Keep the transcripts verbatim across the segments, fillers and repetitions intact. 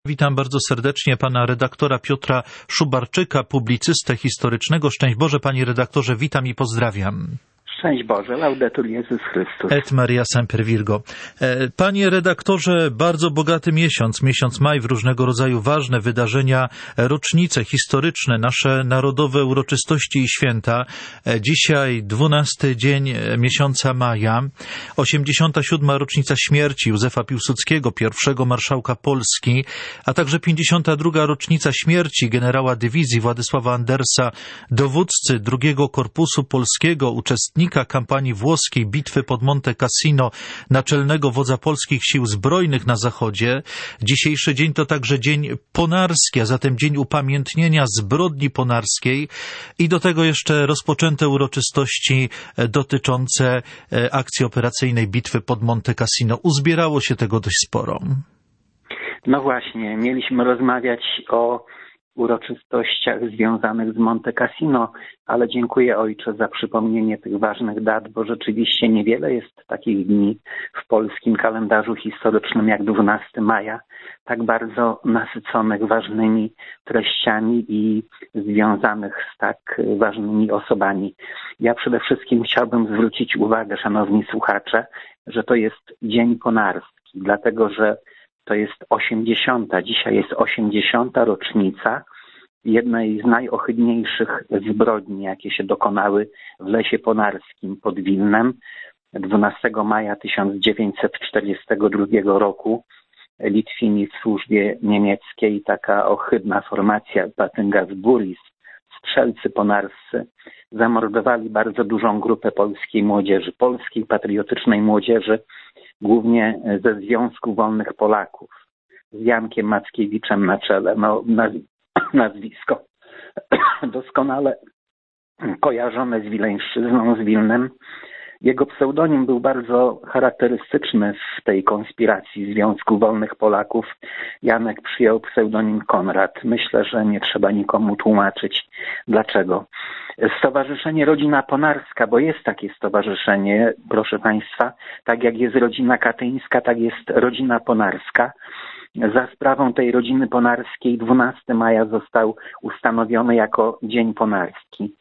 Witam bardzo serdecznie pana redaktora Piotra Szubarczyka, publicystę historycznego. Szczęść Boże, panie redaktorze, witam i pozdrawiam. Szczęść Boże, laudetur Jezus Chrystus. Et Maria Semper Virgo. Panie redaktorze, bardzo bogaty miesiąc, miesiąc maj, w różnego rodzaju ważne wydarzenia, rocznice historyczne, nasze narodowe uroczystości i święta. Dzisiaj dwunasty dzień miesiąca maja, osiemdziesiąta siódma rocznica śmierci Józefa Piłsudskiego, pierwszego marszałka Polski, a także pięćdziesiąta druga rocznica śmierci generała dywizji Władysława Andersa, dowódcy drugiego Korpusu Polskiego, uczestnika kampanii włoskiej bitwy pod Monte Cassino, naczelnego wodza polskich sił zbrojnych na zachodzie. Dzisiejszy dzień to także dzień ponarski, a zatem dzień upamiętnienia zbrodni ponarskiej i do tego jeszcze rozpoczęte uroczystości dotyczące akcji operacyjnej bitwy pod Monte Cassino. Uzbierało się tego dość sporo. No właśnie, mieliśmy rozmawiać o uroczystościach związanych z Monte Cassino, ale dziękuję Ojcze za przypomnienie tych ważnych dat, bo rzeczywiście niewiele jest takich dni w polskim kalendarzu historycznym jak dwunastego maja, tak bardzo nasyconych ważnymi treściami i związanych z tak ważnymi osobami. Ja przede wszystkim chciałbym zwrócić uwagę, szanowni słuchacze, że to jest dzień ponarski, dlatego że to jest osiemdziesiąta, dzisiaj jest osiemdziesiąta rocznica jednej z najohydniejszych zbrodni, jakie się dokonały w Lesie Ponarskim pod Wilnem. dwunastego maja tysiąc dziewięćset czterdziestego drugiego roku Litwini w służbie niemieckiej, taka ohydna formacja Batyngas-Buris, strzelcy ponarscy, zamordowali bardzo dużą grupę polskiej młodzieży, polskiej patriotycznej młodzieży, głównie ze Związku Wolnych Polaków, z Jankiem Mackiewiczem na czele. No, nazwisko doskonale kojarzone z Wileńszczyzną, z Wilnem. Jego pseudonim był bardzo charakterystyczny w tej konspiracji Związku Wolnych Polaków. Janek przyjął pseudonim Konrad. Myślę, że nie trzeba nikomu tłumaczyć dlaczego. Stowarzyszenie Rodzina Ponarska, bo jest takie stowarzyszenie, proszę Państwa, tak jak jest Rodzina Katyńska, tak jest Rodzina Ponarska. Za sprawą tej rodziny ponarskiej dwunastego maja został ustanowiony jako Dzień Ponarski.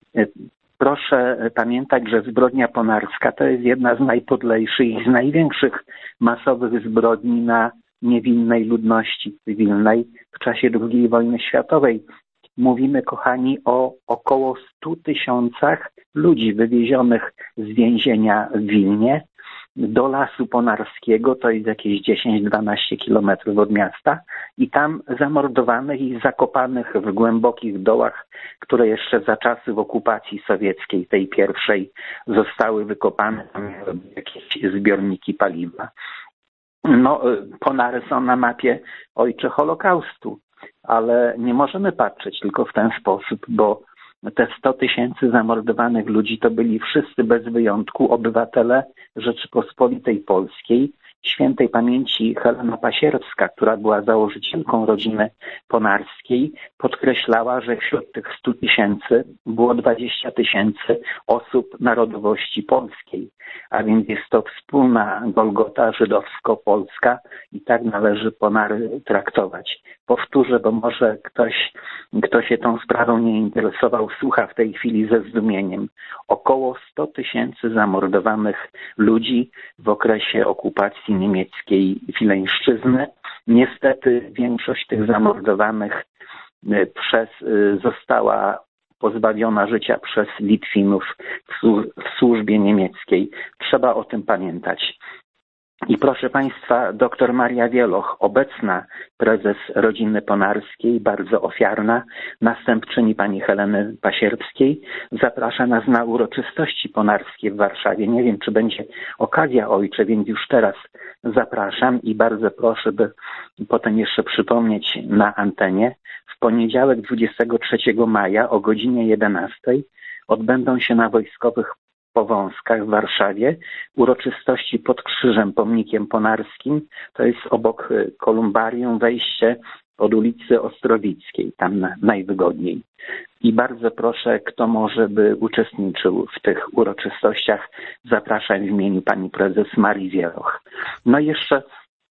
Proszę pamiętać, że zbrodnia ponarska to jest jedna z najpodlejszych i z największych masowych zbrodni na niewinnej ludności cywilnej w czasie drugiej wojny światowej. Mówimy, kochani, o około stu tysiącach ludzi wywiezionych z więzienia w Wilnie do Lasu Ponarskiego, to jest jakieś dziesięć do dwunastu kilometrów od miasta, i tam zamordowanych i zakopanych w głębokich dołach, które jeszcze za czasów okupacji sowieckiej, tej pierwszej, zostały wykopane, tam jakieś zbiorniki paliwa. No, Ponary są na mapie Ojcze Holokaustu, ale nie możemy patrzeć tylko w ten sposób, bo te sto tysięcy zamordowanych ludzi to byli wszyscy bez wyjątku obywatele Rzeczypospolitej Polskiej. Świętej pamięci Helena Pasierbska, która była założycielką rodziny ponarskiej, podkreślała, że wśród tych stu tysięcy było dwadzieścia tysięcy osób narodowości polskiej, a więc jest to wspólna Golgota żydowsko-polska i tak należy Ponary traktować. Powtórzę, bo może ktoś, kto się tą sprawą nie interesował, słucha w tej chwili ze zdumieniem. Około sto tysięcy zamordowanych ludzi w okresie okupacji niemieckiej Wileńszczyzny. Niestety większość tych zamordowanych przez, została pozbawiona życia przez Litwinów w służbie niemieckiej. Trzeba o tym pamiętać. I proszę Państwa, doktor Maria Wieloch, obecna prezes Rodziny Ponarskiej, bardzo ofiarna, następczyni pani Heleny Pasierbskiej, zaprasza nas na uroczystości ponarskie w Warszawie. Nie wiem, czy będzie okazja, Ojcze, więc już teraz zapraszam i bardzo proszę, by potem jeszcze przypomnieć na antenie. W poniedziałek dwudziestego trzeciego maja o godzinie jedenastej odbędą się na Wojskowych Powązkach w Warszawie uroczystości pod krzyżem, pomnikiem ponarskim. To jest obok kolumbarium wejście od ulicy Ostrowickiej, tam najwygodniej. I bardzo proszę, kto może by uczestniczył w tych uroczystościach, zapraszam w imieniu pani prezes Marii Wieloch. No i jeszcze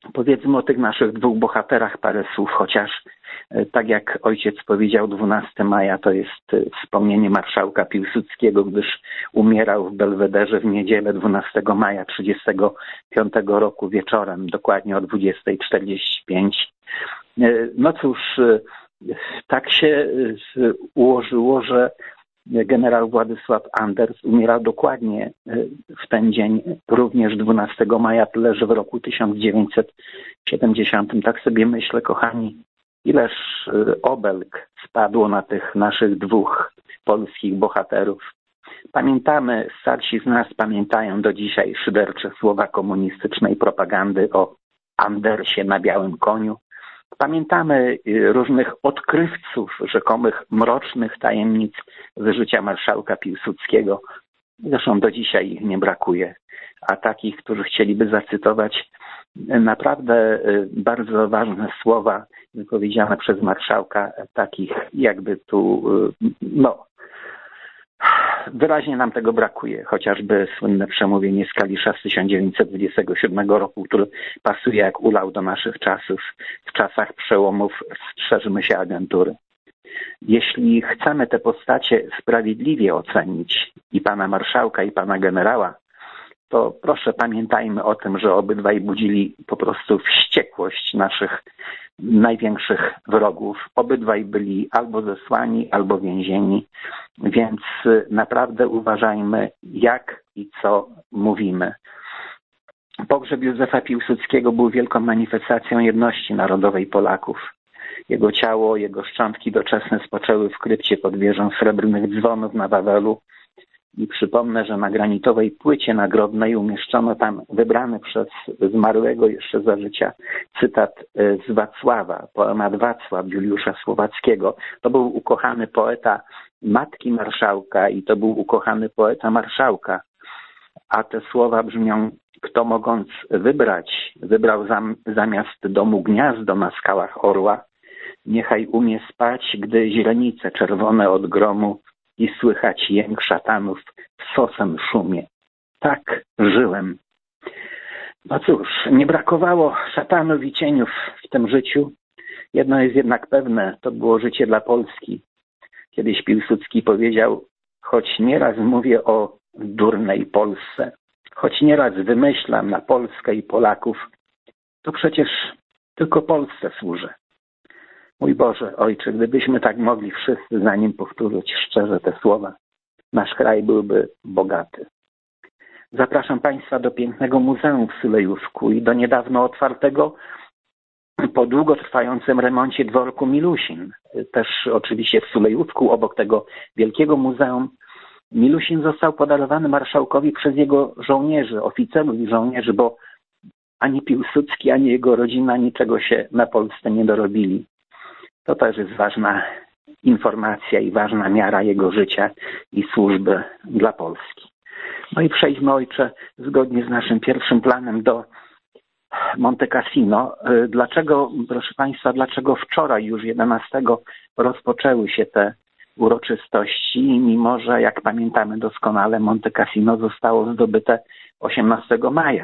Powiedzmy o tych naszych dwóch bohaterach parę słów, chociaż tak jak ojciec powiedział, dwunastego maja to jest wspomnienie marszałka Piłsudskiego, gdyż umierał w Belwederze w niedzielę dwunastego maja trzydziestego piątego roku wieczorem, dokładnie o dwudziestej czterdzieści pięć. No cóż, tak się ułożyło, że generał Władysław Anders umierał dokładnie w ten dzień, również dwunastego maja, tyle że w roku tysiąc dziewięćset siedemdziesiątym. Tak sobie myślę, kochani, ileż obelg spadło na tych naszych dwóch polskich bohaterów. Pamiętamy, starsi z nas pamiętają do dzisiaj szydercze słowa komunistycznej propagandy o Andersie na białym koniu. Pamiętamy różnych odkrywców rzekomych mrocznych tajemnic z życia marszałka Piłsudskiego. Zresztą do dzisiaj ich nie brakuje. A takich, którzy chcieliby zacytować naprawdę bardzo ważne słowa wypowiedziane przez marszałka, takich jakby tu, no, wyraźnie nam tego brakuje. Chociażby słynne przemówienie z Kalisza z tysiąc dziewięćset dwudziestego siódmego roku, który pasuje jak ulał do naszych czasów. W czasach przełomów strzeżmy się agentury. Jeśli chcemy te postacie sprawiedliwie ocenić, i pana marszałka, i pana generała, to proszę pamiętajmy o tym, że obydwaj budzili po prostu wściekłość naszych największych wrogów. Obydwaj byli albo zesłani, albo więzieni, więc naprawdę uważajmy, jak i co mówimy. Pogrzeb Józefa Piłsudskiego był wielką manifestacją jedności narodowej Polaków. Jego ciało, jego szczątki doczesne spoczęły w krypcie pod wieżą Srebrnych Dzwonów na Wawelu. I przypomnę, że na granitowej płycie nagrobnej umieszczono tam wybrany przez zmarłego jeszcze za życia cytat z Wacława, poemat Wacław Juliusza Słowackiego. To był ukochany poeta matki marszałka i to był ukochany poeta marszałka. A te słowa brzmią: kto mogąc wybrać, wybrał zam, zamiast domu gniazdo na skałach orła, niechaj umie spać, gdy źrenice czerwone od gromu i słychać jęk szatanów w sosem szumie. Tak żyłem. No cóż, nie brakowało szatanów i cieniów w tym życiu. Jedno jest jednak pewne, to było życie dla Polski. Kiedyś Piłsudski powiedział: choć nieraz mówię o durnej Polsce, choć nieraz wymyślam na Polskę i Polaków, to przecież tylko Polsce służę. Mój Boże, Ojcze, gdybyśmy tak mogli wszyscy za nim powtórzyć szczerze te słowa, nasz kraj byłby bogaty. Zapraszam Państwa do pięknego muzeum w Sulejówku i do niedawno otwartego po długo trwającym remoncie dworku Milusin. Też oczywiście w Sulejówku, obok tego wielkiego muzeum. Milusin został podarowany marszałkowi przez jego żołnierzy, oficerów i żołnierzy, bo ani Piłsudski, ani jego rodzina niczego się na Polsce nie dorobili. To też jest ważna informacja i ważna miara jego życia i służby dla Polski. No i przejdźmy, Ojcze, zgodnie z naszym pierwszym planem do Monte Cassino. Dlaczego, proszę Państwa, dlaczego wczoraj już jedenastego rozpoczęły się te uroczystości, mimo że, jak pamiętamy doskonale, Monte Cassino zostało zdobyte osiemnastego maja.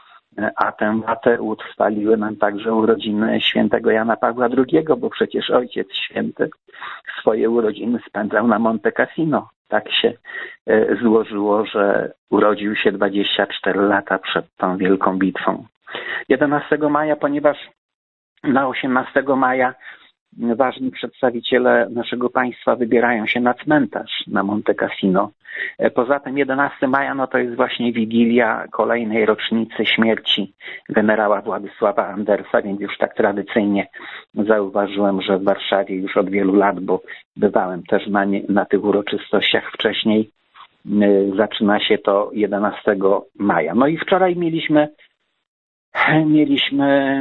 A tę datę utrwaliły nam także urodziny świętego Jana Pawła drugiego, bo przecież Ojciec Święty swoje urodziny spędzał na Monte Cassino. Tak się złożyło, że urodził się dwadzieścia cztery lata przed tą wielką bitwą. jedenastego maja, ponieważ na osiemnastego maja ważni przedstawiciele naszego państwa wybierają się na cmentarz na Monte Cassino. Poza tym jedenastego maja no to jest właśnie wigilia kolejnej rocznicy śmierci generała Władysława Andersa, więc już tak tradycyjnie zauważyłem, że w Warszawie już od wielu lat, bo bywałem też na, nie, na tych uroczystościach wcześniej, zaczyna się to jedenastego maja. No i wczoraj mieliśmy mieliśmy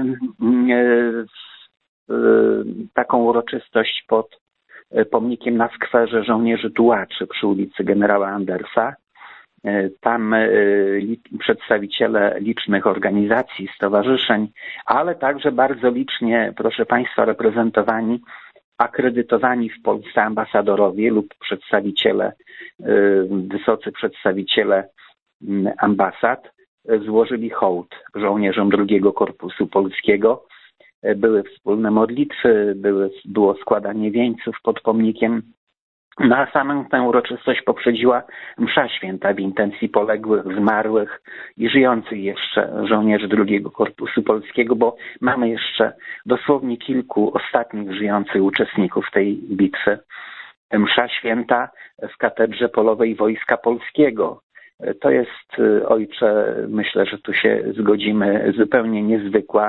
taką uroczystość pod pomnikiem na skwerze żołnierzy tułaczy przy ulicy generała Andersa. Tam przedstawiciele licznych organizacji, stowarzyszeń, ale także bardzo licznie, proszę Państwa, reprezentowani, akredytowani w Polsce ambasadorowie lub przedstawiciele, wysocy przedstawiciele ambasad. złożyli hołd żołnierzom drugiego Korpusu Polskiego. Były wspólne modlitwy, były, było składanie wieńców pod pomnikiem. No a samą tę uroczystość poprzedziła msza święta w intencji poległych, zmarłych i żyjących jeszcze żołnierzy drugiego Korpusu Polskiego, bo mamy jeszcze dosłownie kilku ostatnich żyjących uczestników tej bitwy. Msza święta w katedrze polowej Wojska Polskiego. To jest, ojcze, myślę, że tu się zgodzimy, zupełnie niezwykła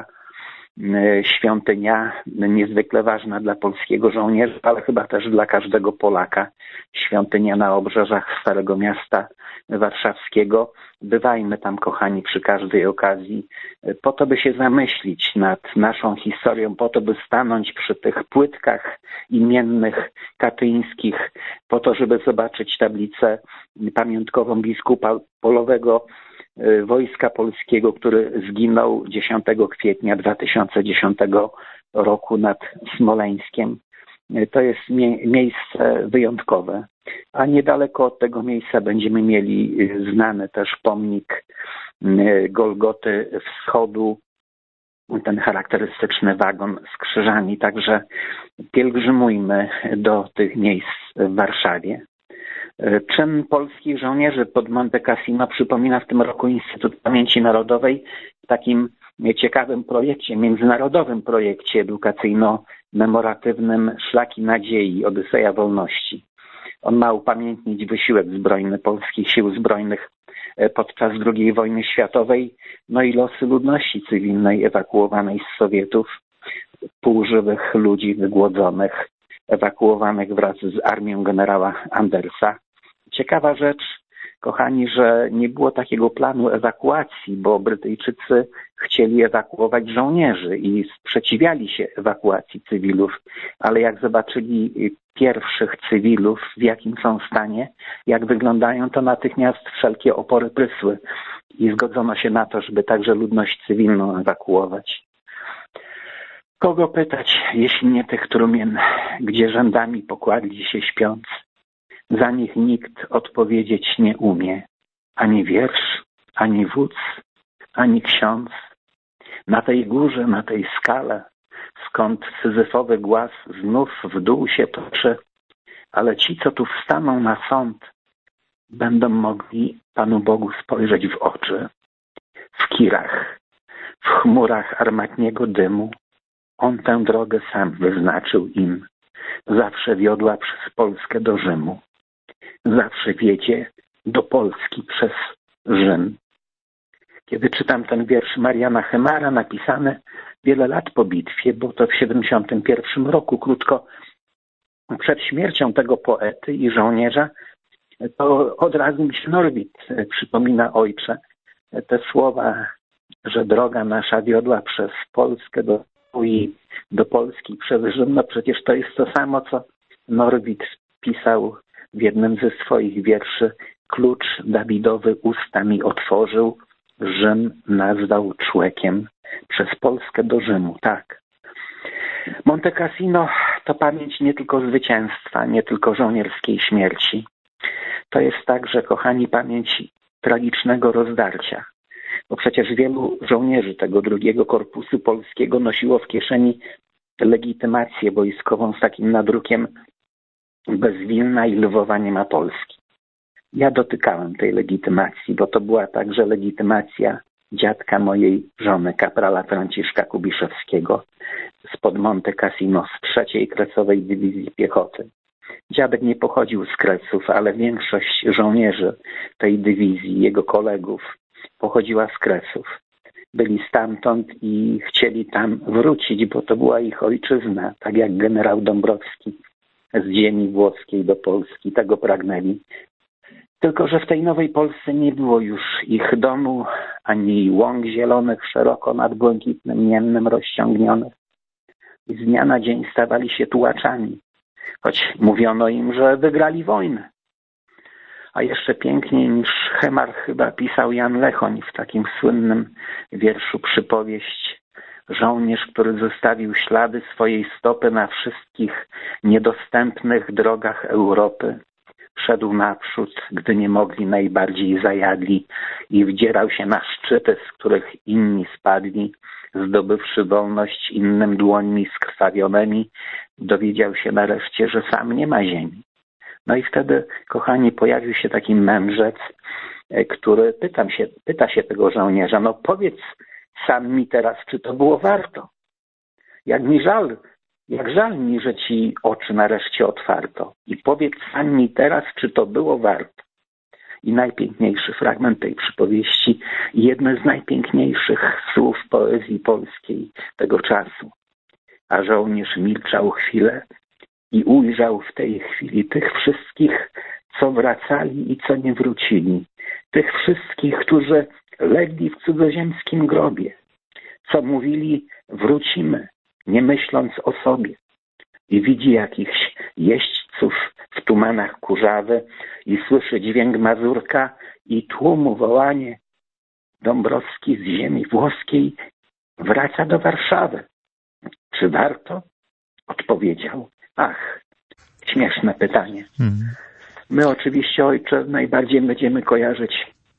świątynia, niezwykle ważna dla polskiego żołnierza, ale chyba też dla każdego Polaka. Świątynia na obrzeżach Starego Miasta Warszawskiego. Bywajmy tam, kochani, przy każdej okazji, po to, by się zamyślić nad naszą historią, po to, by stanąć przy tych płytkach imiennych katyńskich, po to, żeby zobaczyć tablicę pamiątkową biskupa polowego Wojska Polskiego, który zginął dziesiątego kwietnia dwa tysiące dziesiątego roku nad Smoleńskiem. To jest mie- miejsce wyjątkowe. A niedaleko od tego miejsca będziemy mieli znany też pomnik Golgoty Wschodu, ten charakterystyczny wagon z krzyżami. Także pielgrzymujmy do tych miejsc w Warszawie. Czyn polskich żołnierzy pod Monte Cassino przypomina w tym roku Instytut Pamięci Narodowej w takim ciekawym projekcie, międzynarodowym projekcie edukacyjno-memoratywnym Szlaki Nadziei, Odyseja Wolności. On ma upamiętnić wysiłek zbrojny polskich sił zbrojnych podczas drugiej wojny światowej, no i losy ludności cywilnej ewakuowanej z Sowietów, półżywych ludzi wygłodzonych, ewakuowanych wraz z armią generała Andersa. Ciekawa rzecz, kochani, że nie było takiego planu ewakuacji, bo Brytyjczycy chcieli ewakuować żołnierzy i sprzeciwiali się ewakuacji cywilów, ale jak zobaczyli pierwszych cywilów, w jakim są stanie, jak wyglądają, to natychmiast wszelkie opory prysły i zgodzono się na to, żeby także ludność cywilną ewakuować. Kogo pytać, jeśli nie tych trumien, gdzie rzędami pokładli się śpiąc? Za nich nikt odpowiedzieć nie umie, ani wiersz, ani wódz, ani ksiądz. Na tej górze, na tej skale, skąd syzyfowy głaz znów w dół się toczy, ale ci, co tu wstaną na sąd, będą mogli Panu Bogu spojrzeć w oczy. W kirach, w chmurach armatniego dymu, On tę drogę sam wyznaczył im. Zawsze wiodła przez Polskę do Rzymu. Zawsze wiedzie do Polski przez Rzym. Kiedy czytam ten wiersz Mariana Chemara, napisany wiele lat po bitwie, bo to w siedemdziesiątym pierwszym roku, krótko przed śmiercią tego poety i żołnierza, to od razu mi się Norwid przypomina, ojcze, te słowa, że droga nasza wiodła przez Polskę do i do Polski przez Rzym. No przecież to jest to samo, co Norwid pisał w jednym ze swoich wierszy. Klucz Dawidowy usta mi otworzył, Rzym nazwał człekiem. Przez Polskę do Rzymu, tak. Monte Cassino to pamięć nie tylko zwycięstwa, nie tylko żołnierskiej śmierci. To jest także, kochani, pamięć tragicznego rozdarcia. Bo przecież wielu żołnierzy tego drugiego Korpusu Polskiego nosiło w kieszeni legitymację wojskową z takim nadrukiem: bez Wilna i Lwowa nie ma Polski. Ja dotykałem tej legitymacji, bo to była także legitymacja dziadka mojej żony, kaprala Franciszka Kubiszewskiego spod Monte Cassino z trzeciej Kresowej Dywizji Piechoty. Dziadek nie pochodził z Kresów, ale większość żołnierzy tej dywizji, jego kolegów, pochodziła z Kresów. Byli stamtąd i chcieli tam wrócić, bo to była ich ojczyzna, tak jak generał Dąbrowski z ziemi włoskiej do Polski, tego pragnęli. Tylko że w tej nowej Polsce nie było już ich domu, ani łąk zielonych szeroko nad błękitnym Miennem rozciągnionych. I z dnia na dzień stawali się tułaczami, choć mówiono im, że wygrali wojnę. A jeszcze piękniej niż Chemar chyba pisał Jan Lechoń w takim słynnym wierszu Przypowieść. Żołnierz, który zostawił ślady swojej stopy na wszystkich niedostępnych drogach Europy. szedł naprzód, gdy nie mogli, najbardziej zajadli i wdzierał się na szczyty, z których inni spadli, zdobywszy wolność innym dłońmi skrwawionymi, dowiedział się nareszcie, że sam nie ma ziemi. No i wtedy, kochani, pojawił się taki mędrzec, który pytam się, pyta się tego żołnierza, no powiedz sam mi teraz, czy to było warto? Jak mi żal, jak żal mi, że ci oczy nareszcie otwarto. I powiedz sam mi teraz, czy to było warto. I najpiękniejszy fragment tej przypowieści, jedne z najpiękniejszych słów poezji polskiej tego czasu. A żołnierz milczał chwilę i ujrzał w tej chwili tych wszystkich, co wracali i co nie wrócili. Tych wszystkich, którzy legli w cudzoziemskim grobie, co mówili wrócimy, nie myśląc o sobie. I widzi jakichś jeźdźców w tumanach kurzawy i słyszy dźwięk mazurka i tłumu wołanie. Dąbrowski z ziemi włoskiej wraca do Warszawy. Czy warto? Odpowiedział. Ach, śmieszne pytanie. Hmm. My oczywiście, ojcze, najbardziej będziemy kojarzyć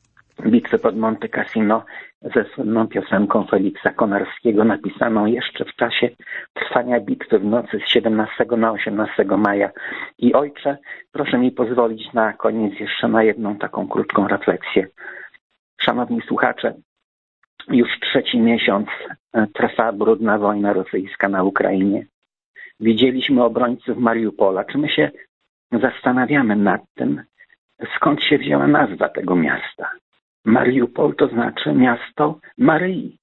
bitwę pod Monte Cassino ze słynną piosenką Feliksa Konarskiego, napisaną jeszcze w czasie trwania bitwy w nocy z siedemnastego na osiemnastego maja. I ojcze, proszę mi pozwolić na koniec jeszcze na jedną taką krótką refleksję. Szanowni słuchacze, już trzeci miesiąc trwa brudna wojna rosyjska na Ukrainie. Widzieliśmy obrońców Mariupola. Czy my się zastanawiamy nad tym, skąd się wzięła nazwa tego miasta? Mariupol to znaczy miasto Maryi.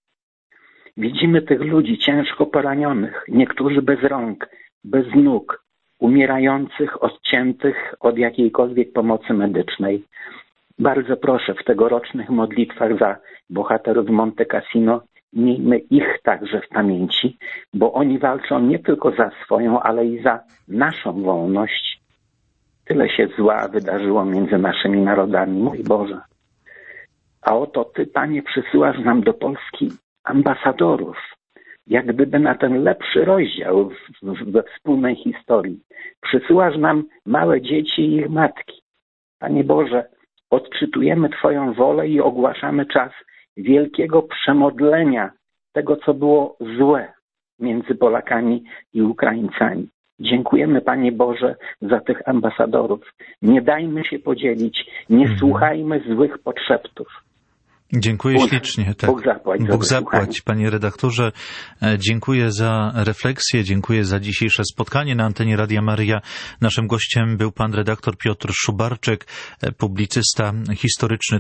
Widzimy tych ludzi ciężko poranionych, niektórzy bez rąk, bez nóg, umierających, odciętych od jakiejkolwiek pomocy medycznej. Bardzo proszę, w tegorocznych modlitwach za bohaterów Monte Cassino miejmy ich także w pamięci, bo oni walczą nie tylko za swoją, ale i za naszą wolność. Tyle się zła wydarzyło między naszymi narodami, mój Boże. A oto Ty, Panie, przysyłasz nam do Polski ambasadorów, jak gdyby na ten lepszy rozdział we wspólnej historii. Przysyłasz nam małe dzieci i ich matki. Panie Boże, odczytujemy Twoją wolę i ogłaszamy czas wielkiego przemodlenia tego, co było złe między Polakami i Ukraińcami. Dziękujemy, Panie Boże, za tych ambasadorów. Nie dajmy się podzielić, nie mhm. słuchajmy złych podszeptów. Dziękuję Bóg, ślicznie. Tak. Bóg zapłać. Bóg zapłać, panie redaktorze. Dziękuję za refleksję, dziękuję za dzisiejsze spotkanie na antenie Radia Maryja. Naszym gościem był pan redaktor Piotr Szubarczyk, publicysta historyczny,